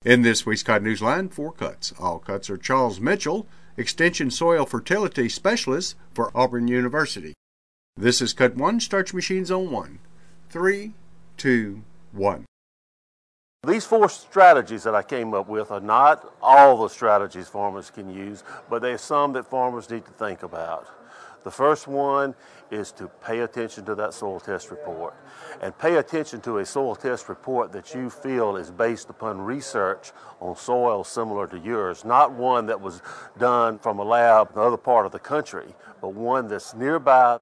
In this week's Cotton Newsline, 4 cuts. All cuts are Charles Mitchell, Extension Soil Fertility Specialist for Auburn University. This is Cut 1, Starch Machines on 1. 3, 2, 1. These 4 strategies that I came up with are not all the strategies farmers can use, but there are some that farmers need to think about. The first one is to pay attention to that soil test report, and pay attention to a soil test report that you feel is based upon research on soil similar to yours, not one that was done from a lab in another part of the country, but one that's nearby.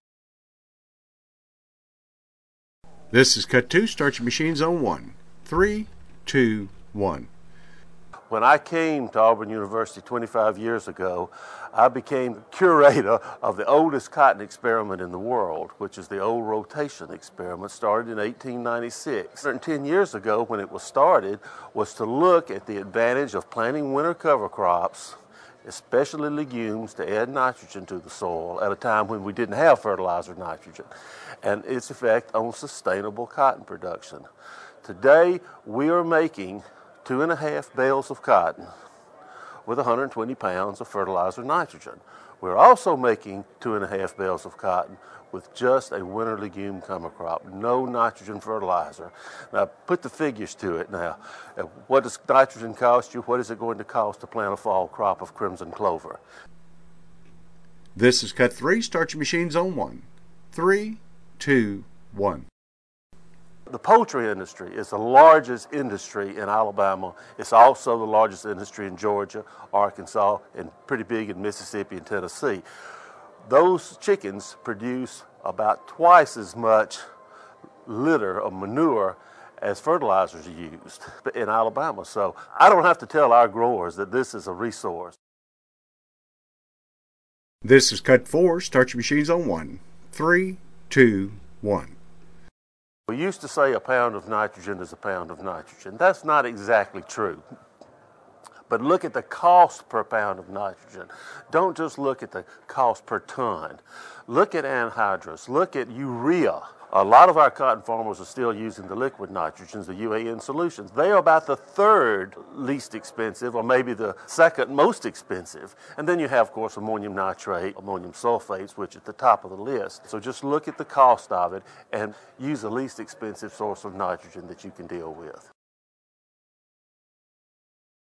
This is Cut 2, Starch Machines on 1. 3, 2, 1. When I came to Auburn University 25 years ago, I became curator of the oldest cotton experiment in the world, which is the old rotation experiment, started in 1896. 10 years ago, when it was started, was to look at the advantage of planting winter cover crops, especially legumes, to add nitrogen to the soil at a time when we didn't have fertilizer nitrogen, and its effect on sustainable cotton production. Today, we are making 2.5 bales of cotton with 120 pounds of fertilizer nitrogen. We're also making 2.5 bales of cotton with just a winter legume cover crop, no nitrogen fertilizer. Now, put the figures to it now. What does nitrogen cost you? What is it going to cost to plant a fall crop of crimson clover? This is Cut 3, Starch Machines on 1. 3, 2, 1. The poultry industry is the largest industry in Alabama. It's also the largest industry in Georgia, Arkansas, and pretty big in Mississippi and Tennessee. Those chickens produce about twice as much litter or manure as fertilizers are used in Alabama. So I don't have to tell our growers that this is a resource. This is Cut 4, Starch Machines on 1. 3, 2, 1. We used to say a pound of nitrogen is a pound of nitrogen. That's not exactly true. But look at the cost per pound of nitrogen. Don't just look at the cost per ton. Look at anhydrous. Look at urea. A lot of our cotton farmers are still using the liquid nitrogens, the UAN solutions. They are about the 3rd least expensive, or maybe the 2nd most expensive. And then you have, of course, ammonium nitrate, ammonium sulfates, which is at the top of the list. So just look at the cost of it and use the least expensive source of nitrogen that you can deal with.